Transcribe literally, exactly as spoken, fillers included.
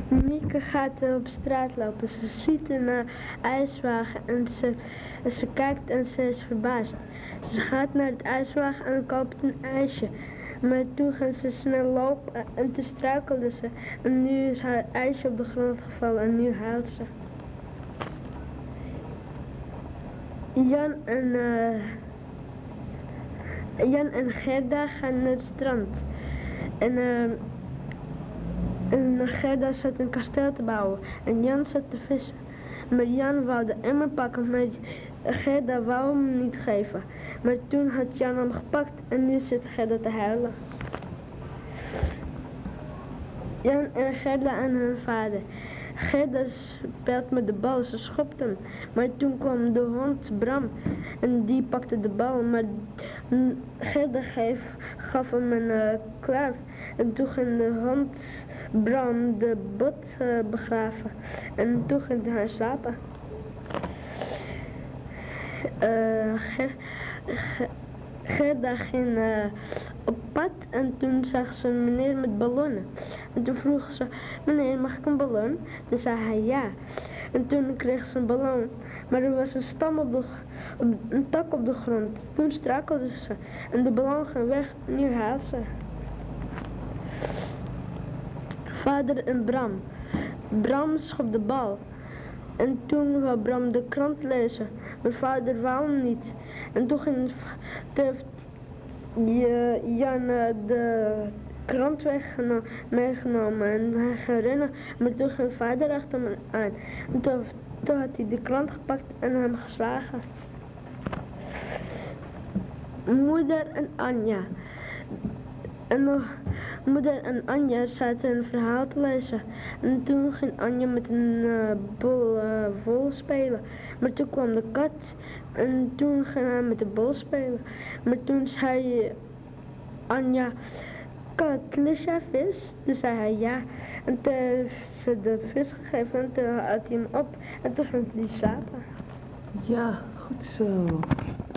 Mieke gaat op straat lopen. Ze ziet een uh, ijswagen en ze, ze kijkt en ze is verbaasd. Ze gaat naar het ijswagen en koopt een ijsje. Maar toen ging ze snel lopen en toen struikelde ze. En nu is haar ijsje op de grond gevallen en nu huilt ze. Jan en, uh, Jan en Gerda gaan naar het strand. En, uh, en Gerda zat een kasteel te bouwen en Jan zat te vissen. Maar Jan wou de emmer pakken, maar Gerda wou hem niet geven. Maar toen had Jan hem gepakt en nu zit Gerda te huilen. Jan en Gerda en hun vader. Gerda speelt met de bal, ze schopt hem. Maar toen kwam de hond Bram en die pakte de bal. Maar Gerda geef, gaf hem een uh, kluif. En toen ging de hond Bram de bot uh, begraven. En toen ging hij slapen. Uh, Ger, Ger, Gerda ging uh, op pad en toen zag ze een meneer met ballonnen. En toen vroeg ze, meneer, mag ik een ballon? Toen zei hij ja. En toen kreeg ze een ballon. Maar er was een stam op de, op, een tak op de grond. Toen struikelde ze en de ballon ging weg. Nu huilt ze. Vader en Bram. Bram schopt de bal. En toen wou Bram de krant lezen. Mijn vader wou hem niet. En toen ging heeft Jan de krant meegenomen en hij ging rennen. Maar toen ging vader achter hem aan. En toen, toen had hij de krant gepakt en hem geslagen. Moeder en Anja. En nog moeder en Anja zaten een verhaal te lezen. En toen ging Anja met een uh, bol uh, vol spelen. Maar toen kwam de kat en toen ging hij met de bol spelen. Maar toen zei Anja, kat, lust jij vis? Toen zei hij ja. En toen heeft ze de vis gegeven en toen had hij hem op en toen ging hij slapen. Ja, goed zo.